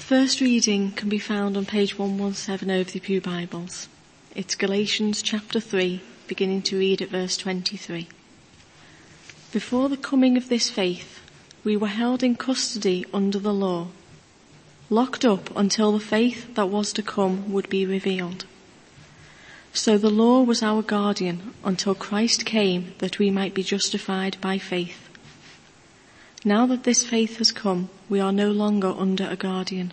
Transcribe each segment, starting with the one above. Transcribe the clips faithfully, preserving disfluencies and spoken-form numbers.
First reading can be found on page one seventeen of the Pew Bibles. It's Galatians chapter three, beginning to read at verse twenty-three. Before the coming of this faith, we were held in custody under the law, locked up until the faith that was to come would be revealed. So the law was our guardian until Christ came that we might be justified by faith. Now that this faith has come, we are no longer under a guardian.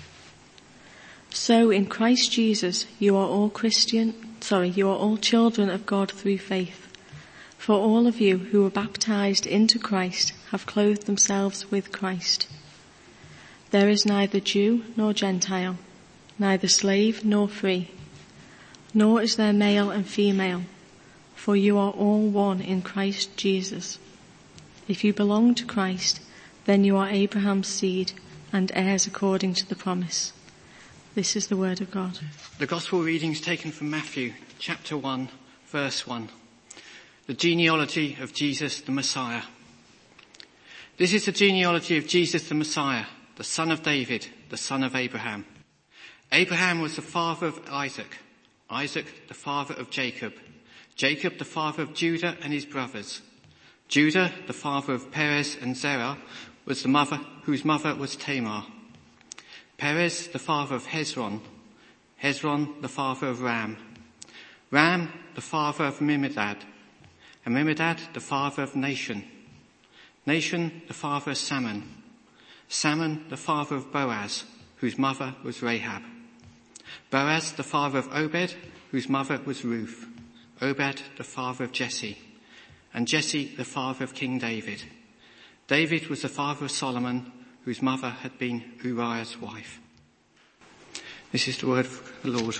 So in Christ Jesus, you are all Christian, sorry, you are all children of God through faith. For all of you who were baptized into Christ have clothed themselves with Christ. There is neither Jew nor Gentile, neither slave nor free, nor is there male and female, for you are all one in Christ Jesus. If you belong to Christ, then you are Abraham's seed and heirs according to the promise. This is the word of God. The gospel reading is taken from Matthew chapter one, verse one. The genealogy of Jesus the Messiah. This is the genealogy of Jesus the Messiah, the son of David, the son of Abraham. Abraham was the father of Isaac, Isaac the father of Jacob, Jacob the father of Judah and his brothers. Judah, the father of Perez and Zerah, was the mother whose mother was Tamar. Perez, the father of Hezron. Hezron, the father of Ram. Ram, the father of Amminadab. Amminadab, the father of Nahshon. Nahshon, the father of Salmon. Salmon, the father of Boaz, whose mother was Rahab. Boaz, the father of Obed, whose mother was Ruth. Obed, the father of Jesse. And Jesse, the father of King David. David was the father of Solomon, whose mother had been Uriah's wife. This is the word of the Lord.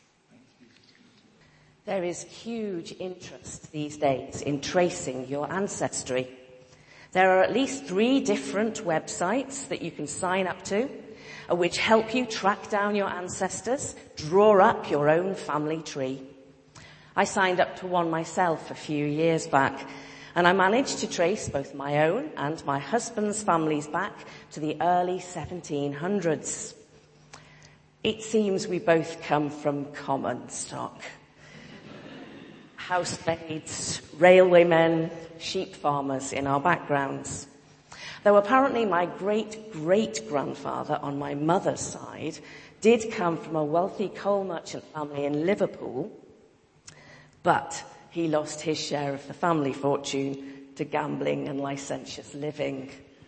There is huge interest these days in tracing your ancestry. There are at least three different websites that you can sign up to, which help you track down your ancestors, draw up your own family tree. I signed up to one myself a few years back, and I managed to trace both my own and my husband's families back to the early seventeen hundreds. It seems we both come from common stock. Housemaids, railwaymen, sheep farmers in our backgrounds. Though apparently my great-great-grandfather on my mother's side did come from a wealthy coal merchant family in Liverpool, but he lost his share of the family fortune to gambling and licentious living.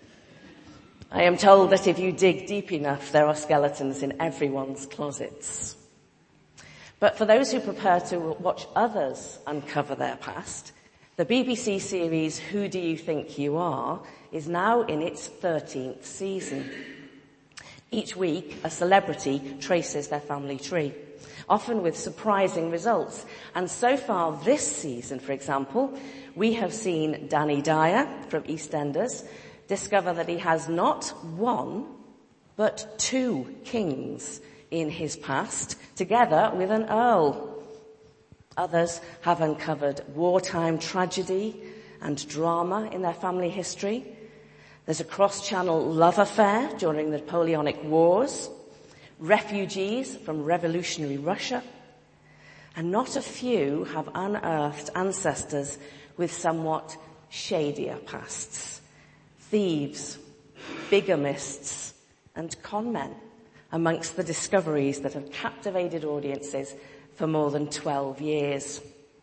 I am told that if you dig deep enough, there are skeletons in everyone's closets. But for those who prefer to watch others uncover their past, the B B C series Who Do You Think You Are is now in its thirteenth season. Each week, a celebrity traces their family tree, often with surprising results. And so far this season, for example, we have seen Danny Dyer from EastEnders discover that he has not one, but two kings in his past, together with an earl. Others have uncovered wartime tragedy and drama in their family history. There's a cross-channel love affair during the Napoleonic Wars, refugees from revolutionary Russia, and not a few have unearthed ancestors with somewhat shadier pasts. Thieves, bigamists, and conmen amongst the discoveries that have captivated audiences for more than twelve years.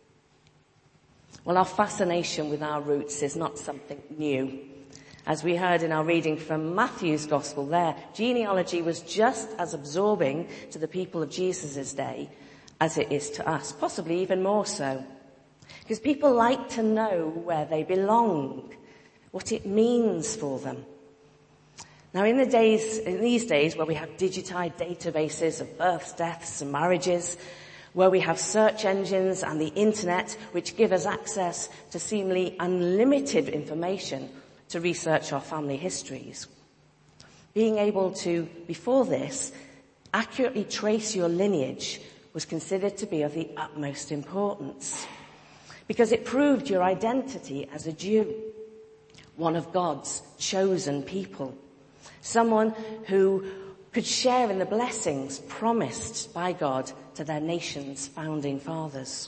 Well, our fascination with our roots is not something new. As we heard in our reading from Matthew's Gospel there, genealogy was just as absorbing to the people of Jesus' day as it is to us, possibly even more so. Because people like to know where they belong, what it means for them. Now in the days, in these days where we have digitized databases of births, deaths and marriages, where we have search engines and the internet which give us access to seemingly unlimited information to research our family histories. Being able to, before this, accurately trace your lineage was considered to be of the utmost importance because it proved your identity as a Jew, one of God's chosen people, someone who could share in the blessings promised by God to their nation's founding fathers.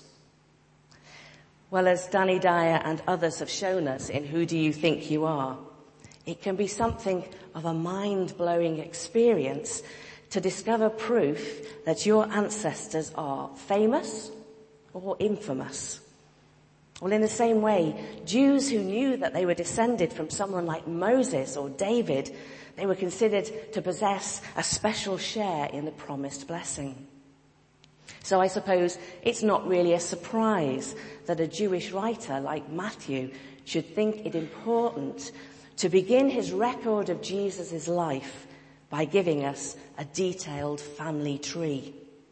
Well, as Danny Dyer and others have shown us in Who Do You Think You Are, it can be something of a mind-blowing experience to discover proof that your ancestors are famous or infamous. Well, in the same way, Jews who knew that they were descended from someone like Moses or David, they were considered to possess a special share in the promised blessing. So I suppose it's not really a surprise that a Jewish writer like Matthew should think it important to begin his record of Jesus' life by giving us a detailed family tree.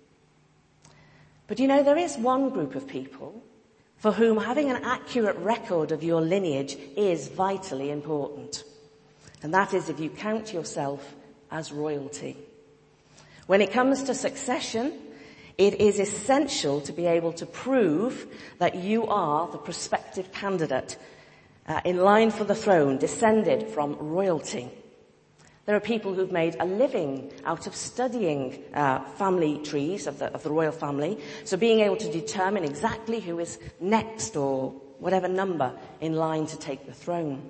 But you know, there is one group of people for whom having an accurate record of your lineage is vitally important. And that is if you count yourself as royalty. When it comes to succession, it is essential to be able to prove that you are the prospective candidate uh, in line for the throne, descended from royalty. There are people who've made a living out of studying uh, family trees of the, of the royal family, so being able to determine exactly who is next or whatever number in line to take the throne.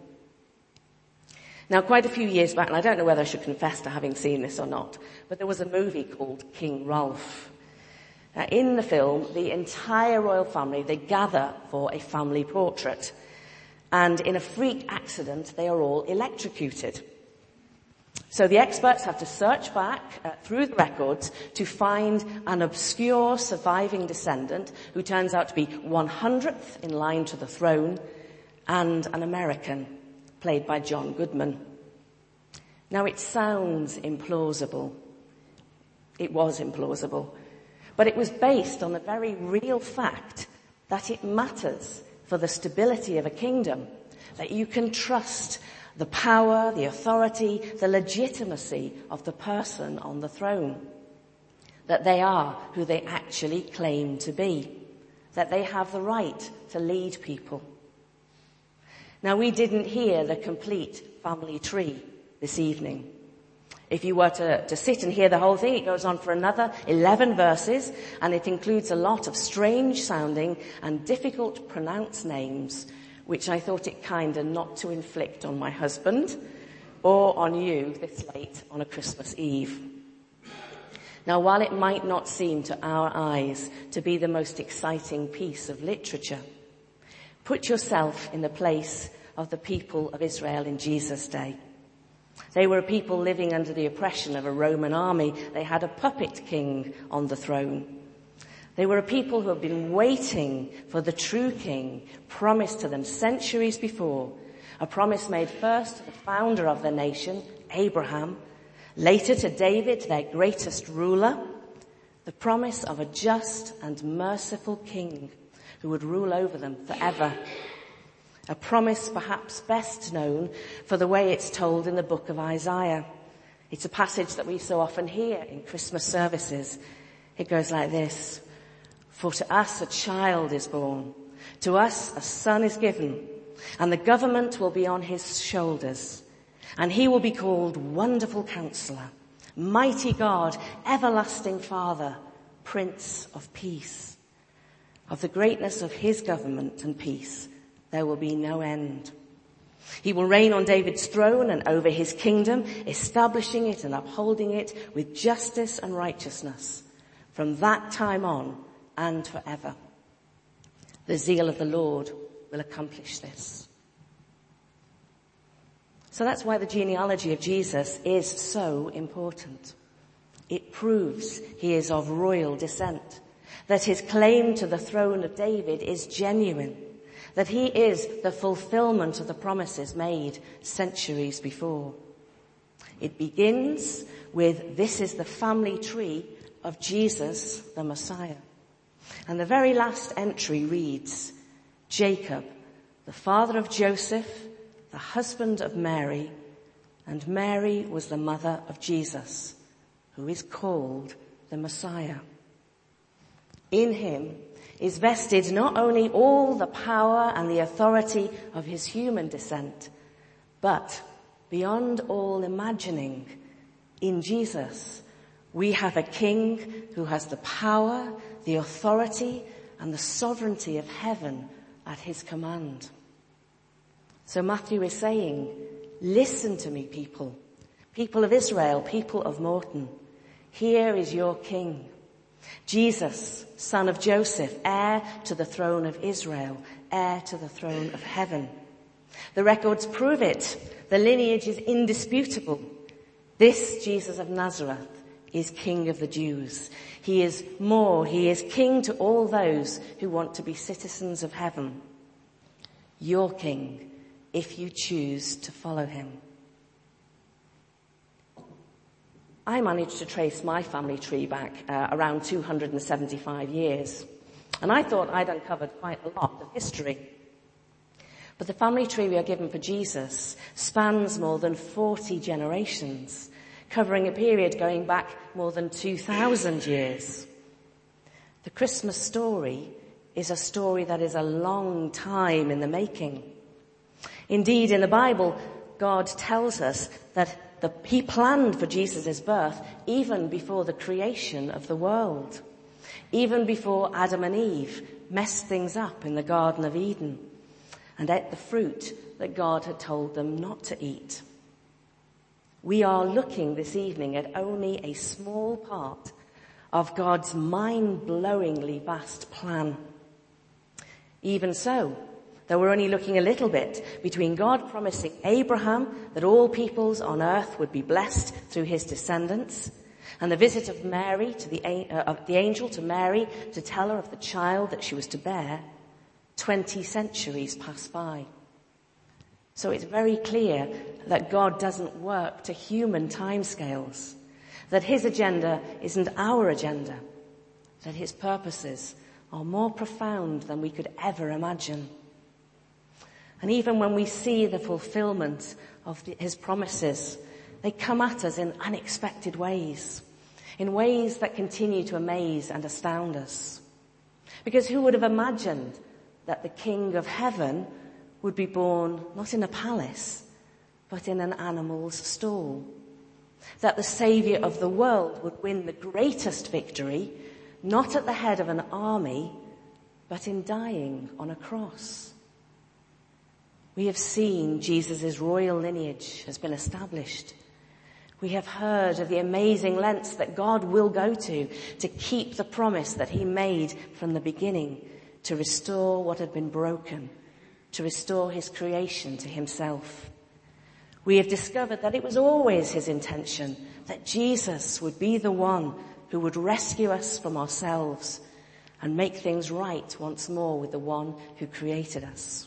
Now, quite a few years back, and I don't know whether I should confess to having seen this or not, but there was a movie called King Ralph. Uh, in the film, the entire royal family, they gather for a family portrait. And in a freak accident, they are all electrocuted. So the experts have to search back uh, through the records to find an obscure surviving descendant who turns out to be one hundredth in line to the throne and an American, played by John Goodman. Now it sounds implausible. It was implausible. But it was based on the very real fact that it matters for the stability of a kingdom, that you can trust the power, the authority, the legitimacy of the person on the throne, that they are who they actually claim to be, that they have the right to lead people. Now, we didn't hear the complete family tree this evening. If you were to, to sit and hear the whole thing, it goes on for another eleven verses, and it includes a lot of strange sounding and difficult to pronounce names, which I thought it kinder not to inflict on my husband or on you this late on a Christmas Eve. Now, while it might not seem to our eyes to be the most exciting piece of literature, put yourself in the place of the people of Israel in Jesus' day. They were a people living under the oppression of a Roman army. They had a puppet king on the throne. They were a people who had been waiting for the true king promised to them centuries before, a promise made first to the founder of the nation, Abraham, later to David, their greatest ruler, the promise of a just and merciful king who would rule over them forever. A promise perhaps best known for the way it's told in the book of Isaiah. It's a passage that we so often hear in Christmas services. It goes like this: "For to us a child is born, to us a son is given, and the government will be on his shoulders, and he will be called Wonderful Counselor, Mighty God, Everlasting Father, Prince of Peace. Of the greatness of his government and peace there will be no end. He will reign on David's throne and over his kingdom, establishing it and upholding it with justice and righteousness from that time on and forever. The zeal of the Lord will accomplish this." So that's why the genealogy of Jesus is so important. It proves he is of royal descent, that his claim to the throne of David is genuine, that he is the fulfillment of the promises made centuries before. It begins with, "This is the family tree of Jesus, the Messiah." And the very last entry reads, "Jacob, the father of Joseph, the husband of Mary, and Mary was the mother of Jesus, who is called the Messiah. In him is vested not only all the power and the authority of his human descent, but beyond all imagining, in Jesus, we have a king who has the power, the authority, and the sovereignty of heaven at his command. So Matthew is saying, listen to me, people. People of Israel, people of Morton. Here is your king. Jesus, son of Joseph, heir to the throne of Israel, heir to the throne of heaven. The records prove it. The lineage is indisputable. This Jesus of Nazareth is King of the Jews. He is more. He is king to all those who want to be citizens of heaven. Your king, if you choose to follow him. I managed to trace my family tree back uh, around two hundred seventy-five years. And I thought I'd uncovered quite a lot of history. But the family tree we are given for Jesus spans more than forty generations, covering a period going back more than two thousand years. The Christmas story is a story that is a long time in the making. Indeed, in the Bible, God tells us that the, he planned for Jesus' birth even before the creation of the world, even before Adam and Eve messed things up in the Garden of Eden and ate the fruit that God had told them not to eat. We are looking this evening at only a small part of God's mind-blowingly vast plan. Even so, though we're only looking a little bit between God promising Abraham that all peoples on earth would be blessed through his descendants, and the visit of Mary to the, uh, of the angel to Mary to tell her of the child that she was to bear, twenty centuries pass by. So it's very clear that God doesn't work to human timescales, that his agenda isn't our agenda, that his purposes are more profound than we could ever imagine. And even when we see the fulfillment of the, his promises, they come at us in unexpected ways, in ways that continue to amaze and astound us. Because who would have imagined that the King of Heaven would be born not in a palace, but in an animal's stall? That the Saviour of the world would win the greatest victory, not at the head of an army, but in dying on a cross. We have seen Jesus' royal lineage has been established. We have heard of the amazing lengths that God will go to to keep the promise that he made from the beginning, to restore what had been broken, to restore his creation to himself. We have discovered that it was always his intention that Jesus would be the one who would rescue us from ourselves and make things right once more with the one who created us.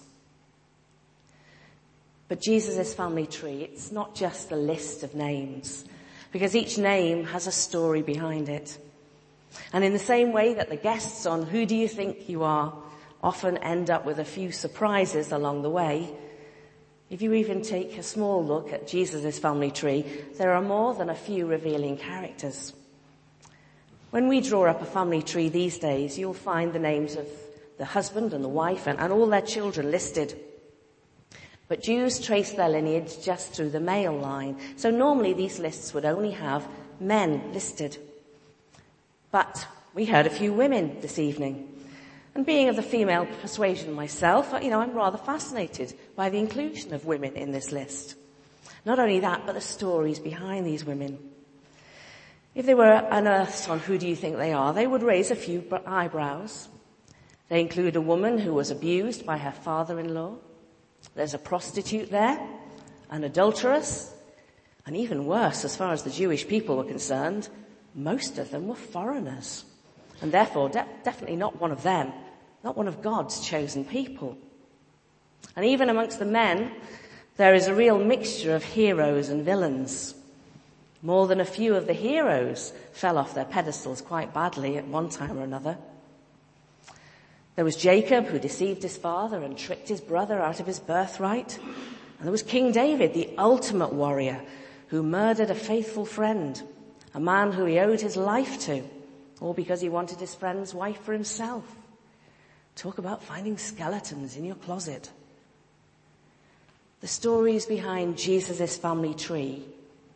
But Jesus' family tree, it's not just a list of names, because each name has a story behind it. And in the same way that the guests on Who Do You Think You Are often end up with a few surprises along the way, if you even take a small look at Jesus' family tree, there are more than a few revealing characters. When we draw up a family tree these days, you'll find the names of the husband and the wife and, and all their children listed. But Jews trace their lineage just through the male line, so normally these lists would only have men listed. But we heard a few women this evening. And being of the female persuasion myself, you know, I'm rather fascinated by the inclusion of women in this list. Not only that, but the stories behind these women. If they were unearthed on Who Do You Think They Are, they would raise a few eyebrows. They include a woman who was abused by her father-in-law. There's a prostitute there, an adulteress, and even worse, as far as the Jewish people were concerned, most of them were foreigners, and therefore de- definitely not one of them, not one of God's chosen people. And even amongst the men, there is a real mixture of heroes and villains. More than a few of the heroes fell off their pedestals quite badly at one time or another. There was Jacob, who deceived his father and tricked his brother out of his birthright. And there was King David, the ultimate warrior, who murdered a faithful friend, a man who he owed his life to, all because he wanted his friend's wife for himself. Talk about finding skeletons in your closet. The stories behind Jesus' family tree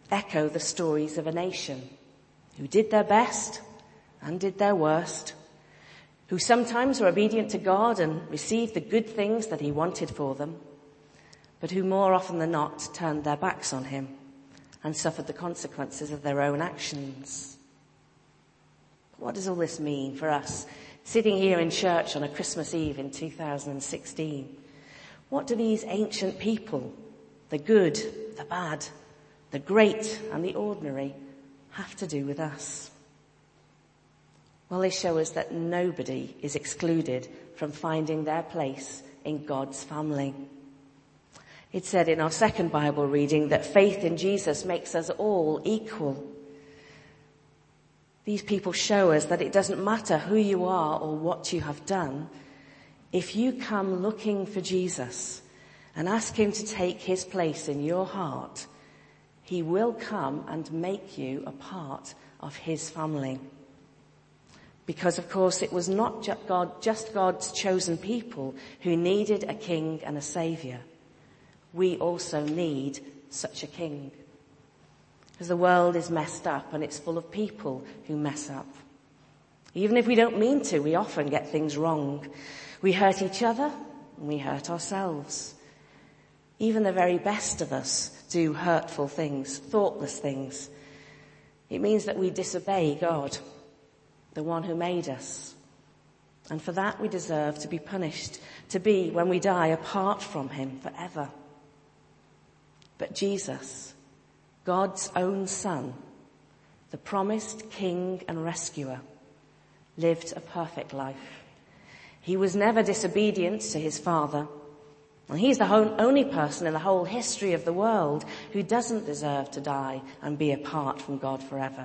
echo the stories of a nation who did their best and did their worst, who sometimes were obedient to God and received the good things that he wanted for them, but who more often than not turned their backs on him and suffered the consequences of their own actions. What does all this mean for us sitting here in church on a Christmas Eve in two thousand sixteen? What do these ancient people, the good, the bad, the great and the ordinary, have to do with us? Well, they show us that nobody is excluded from finding their place in God's family. It said in our second Bible reading that faith in Jesus makes us all equal. These people show us that it doesn't matter who you are or what you have done. If you come looking for Jesus and ask him to take his place in your heart, he will come and make you a part of his family. Because, of course, it was not just, God, just God's chosen people who needed a king and a saviour. We also need such a king. Because the world is messed up and it's full of people who mess up. Even if we don't mean to, we often get things wrong. We hurt each other and we hurt ourselves. Even the very best of us do hurtful things, thoughtless things. It means that we disobey God, the one who made us. And for that we deserve to be punished, to be, when we die, apart from him forever. But Jesus, God's own Son, the promised King and Rescuer, lived a perfect life. He was never disobedient to his Father, and he's the only person in the whole history of the world who doesn't deserve to die and be apart from God forever.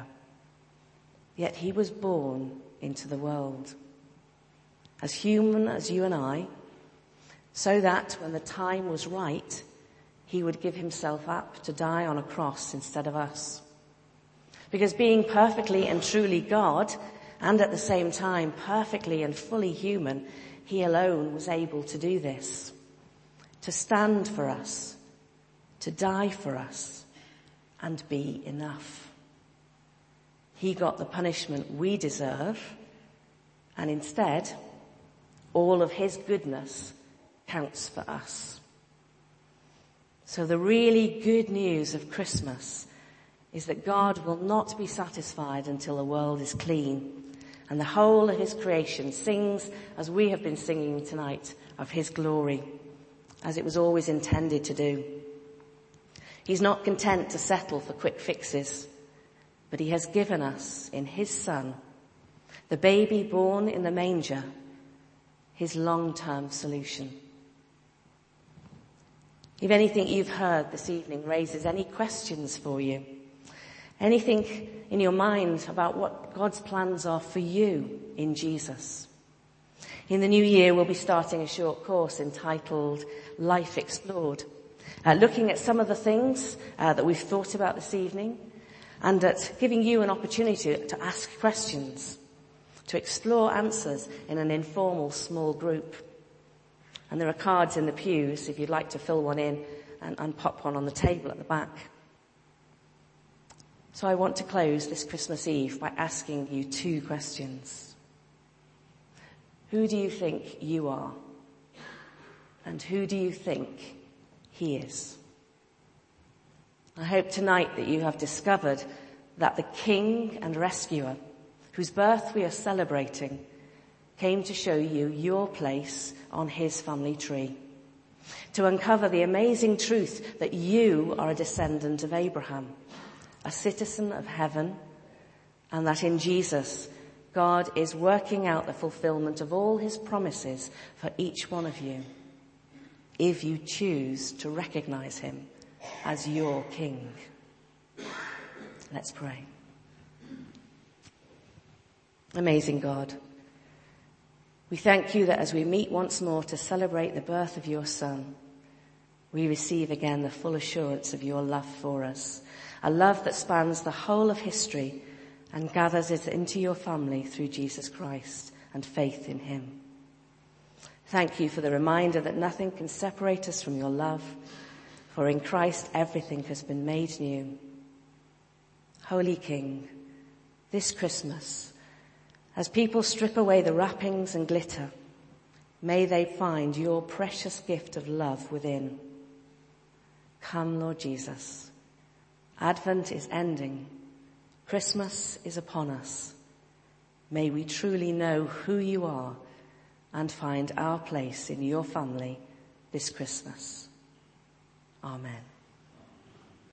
Yet he was born into the world, as human as you and I, so that when the time was right, he would give himself up to die on a cross instead of us. Because being perfectly and truly God, and at the same time perfectly and fully human, he alone was able to do this. To stand for us, to die for us, and be enough. He got the punishment we deserve, and instead, all of his goodness counts for us. So the really good news of Christmas is that God will not be satisfied until the world is clean and the whole of his creation sings, as we have been singing tonight, of his glory, as it was always intended to do. He's not content to settle for quick fixes, but he has given us in his Son, the baby born in the manger, his long-term solution. If anything you've heard this evening raises any questions for you, anything in your mind about what God's plans are for you in Jesus, in the new year we'll be starting a short course entitled Life Explored, uh, looking at some of the things uh, that we've thought about this evening, and at giving you an opportunity to ask questions, to explore answers in an informal small group. And there are cards in the pews if you'd like to fill one in and, and pop one on the table at the back. So I want to close this Christmas Eve by asking you two questions. Who do you think you are? And who do you think he is? I hope tonight that you have discovered that the King and Rescuer, whose birth we are celebrating, came to show you your place on his family tree, to uncover the amazing truth that you are a descendant of Abraham, a citizen of heaven, and that in Jesus, God is working out the fulfillment of all his promises for each one of you, if you choose to recognize him as your King. Let's pray. Amazing God, we thank you that as we meet once more to celebrate the birth of your Son, we receive again the full assurance of your love for us, a love that spans the whole of history and gathers us into your family through Jesus Christ and faith in him. Thank you for the reminder that nothing can separate us from your love, for in Christ everything has been made new. Holy King, this Christmas, as people strip away the wrappings and glitter, may they find your precious gift of love within. Come, Lord Jesus. Advent is ending. Christmas is upon us. May we truly know who you are and find our place in your family this Christmas. Amen.